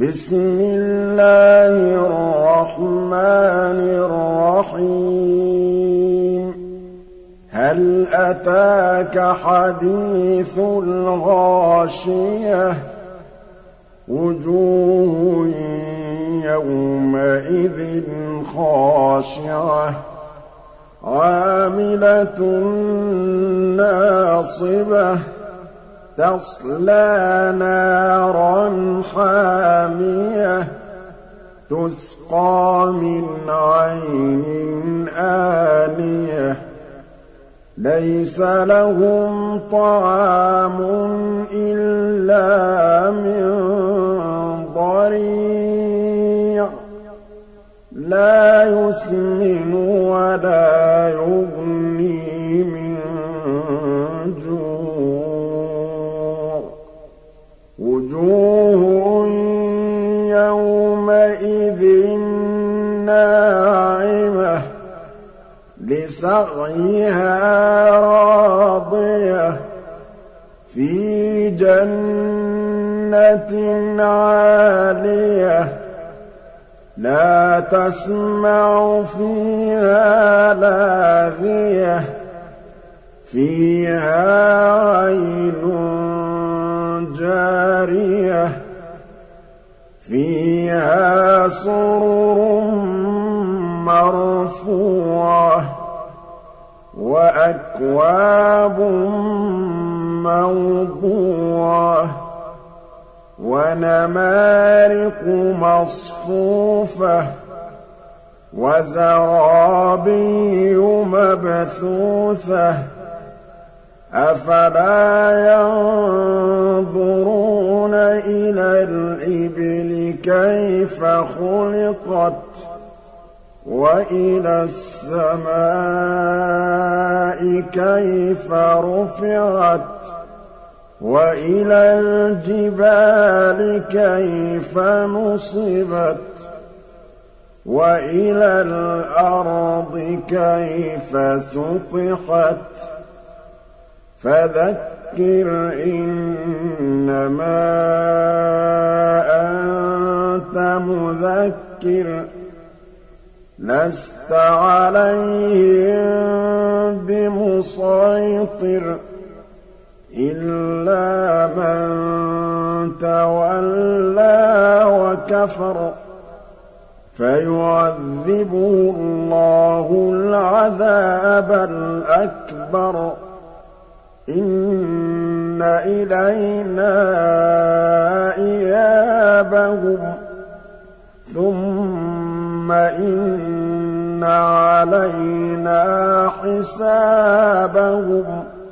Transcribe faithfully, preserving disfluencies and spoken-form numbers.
بسم الله الرحمن الرحيم هل أتاك حديث الغاشية وجوه يومئذ خاشعة عاملة ناصبة تصلى نارا حامية تسقى من عين آنية ليس لهم طعام إلا من ضريع لا يسمن ولا يغني من جوع وجوه يومئذ ناعمة لسعيها راضية في جنة عالية لا تسمع فيها لاغية فيها عين جارية فيها سرر مرفوعة وأكواب موضوعة ونمارق مصفوفة وزرابي مبثوثة أفلا ينظرون إلى الإبل كيف خلقت وإلى السماء كيف رفعت وإلى الجبال كيف نصبت وإلى الأرض كيف سطحت فذكر إنما أنت مذكر لست عليهم بمسيطر إلا من تولى وكفر فيعذبه الله العذاب الأكبر إن إلينا إيابهم ثم إن علينا حسابهم